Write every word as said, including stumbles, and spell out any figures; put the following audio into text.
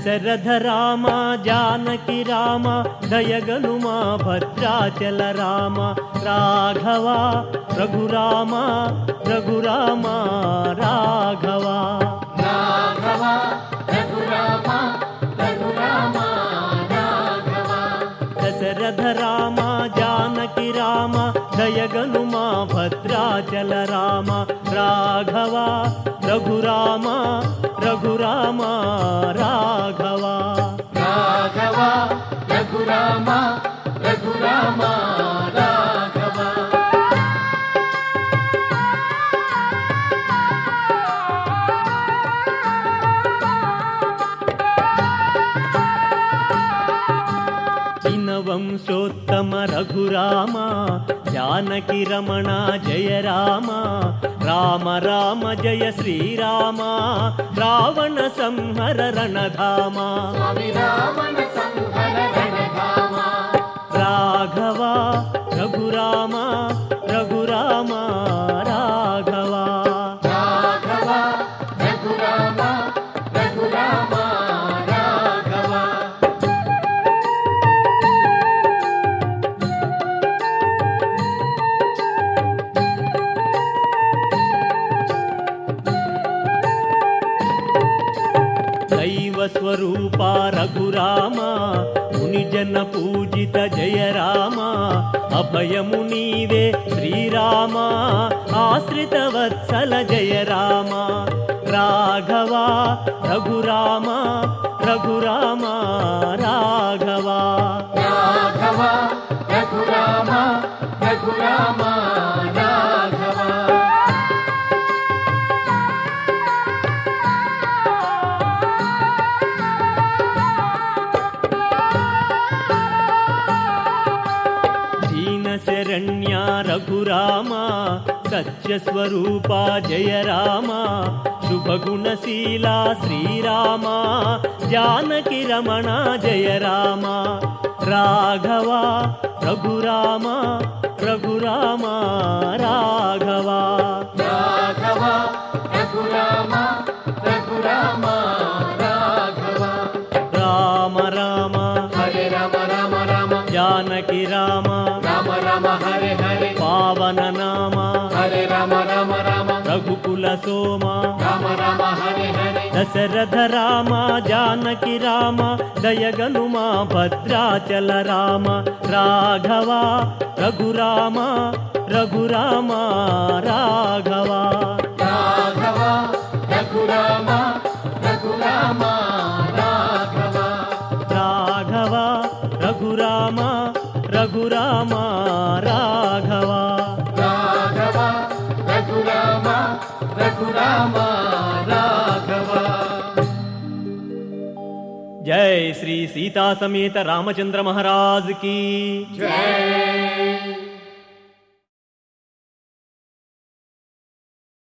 దశరథ రామ జానకి రామ దయగనుమా భద్రాచల రామ రాఘవ రఘురామ రఘురామ రాఘవ రాఘవ రఘురామ రఘురామ రాఘవ దశరథ రామ జానకి రామ దయగనుమా భద్రాచల రామ రాఘవ రఘురామ రఘురామ రాఘవ రాఘవ రఘురామ రఘురామ రాఘవ వంశోత్తమ రఘురామ జానకి రమణ జయ రామ రామ రామ జయ శ్రీరామ రావణ సంహర రణధామ స్వామి రావణ సంహర రణధామ రాఘవ రఘురామ రఘురామ రాఘవ రాఘవ రఘురామ రఘురామ రాఘవ స్వరూప రఘురామ మునిజన పూజిత జయ రామ అభయము నీవే శ్రీరామ ఆశ్రిత వత్సల జయ రామ రాఘవ రఘురామ రఘురామ రాఘవ రాఘవ రఘురామ రఘురామ రాఘవ శరణ్య రఘురామ సత్యస్వరూప జయ రామ శుభగుణశీల శ్రీరామ జానకి రమణ జయ రామ రాఘవ రఘురామ రఘురామ రాఘవ రాఘవ రఘురామ రఘురామ రాఘవ రామ రామ హరే రామ రామ రామ జానకి రామ రామ రామ హరే హరే పావన నామ హరే రామ రామ రామ రఘుకుల సోమ రామ రామ హరే హరే దశరథ రామ జానకి రామ దయగనుమా భద్రాచల రామ రాఘవ రఘురామ రఘురామ రాఘవ రాఘవ రఘురామ రఘురామ రాఘవ రాఘవ రఘురామ రఘురామ రాఘవ రాఘవ రఘురామ రఘురామ రాఘవ జై శ్రీ సీతా సమేత రామచంద్ర మహారాజ్ की జై